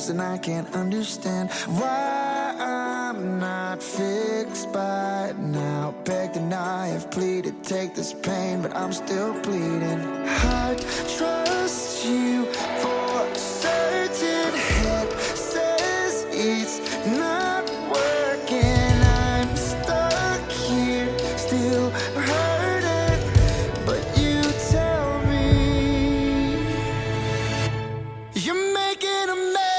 past, and I can't understand why I'm not fixed by now. Begged and I have pleaded, take this pain, but I'm still bleeding. I trust you for certain. Head says it's not working. I'm stuck here, still hurting, but you tell me you're making a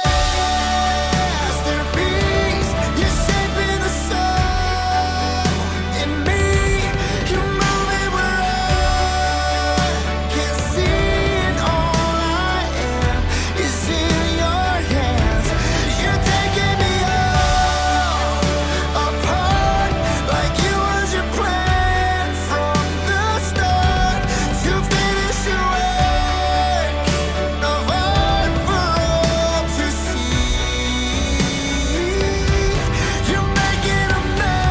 masterpiece. You're shaping the soul in me. You're moving where I can't see, and all I am is in your hands. You're taking me all apart, like it was your plan from the start to finish your work of art for all to see. You're making a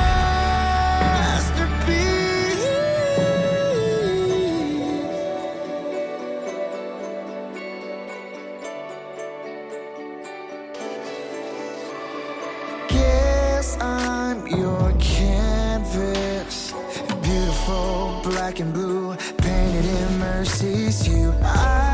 masterpiece. Guess I'm your canvas, beautiful black and blue, painted in mercy's hue.